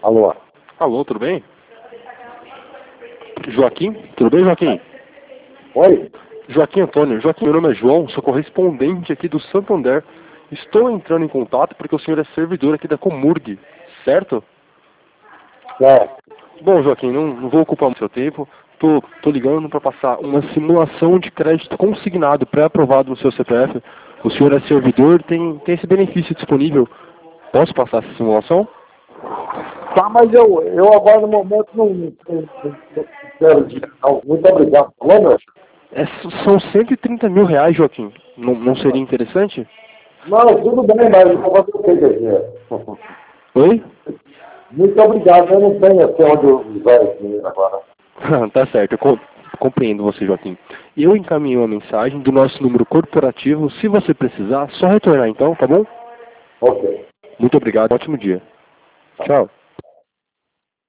Alô? Alô, tudo bem? Joaquim? Tudo bem, Joaquim? Oi? Joaquim Antônio. Joaquim, meu nome é João, sou correspondente aqui do Santander. Estou entrando em contato porque o senhor é servidor aqui da Comurg, certo? É. Bom, Joaquim, não vou ocupar muito seu tempo. Tô ligando para passar uma simulação de crédito consignado, pré-aprovado no seu CPF. O senhor é servidor, tem esse benefício disponível. Posso passar essa simulação? Tá, mas eu agora no momento não quero dinheiro, não. Muito obrigado. Alô, meu? São 130 mil reais, Joaquim. Não seria interessante? Não, tudo bem, mas eu vou fazer o que com esse dinheiro? Oi? Muito obrigado, eu não tenho aqui onde usar esse dinheiro agora. Tá certo, compreendo você, Joaquim. Eu encaminhei uma mensagem do nosso número corporativo. Se você precisar, só retornar então, tá bom? Ok. Muito obrigado, ótimo dia. Tchau.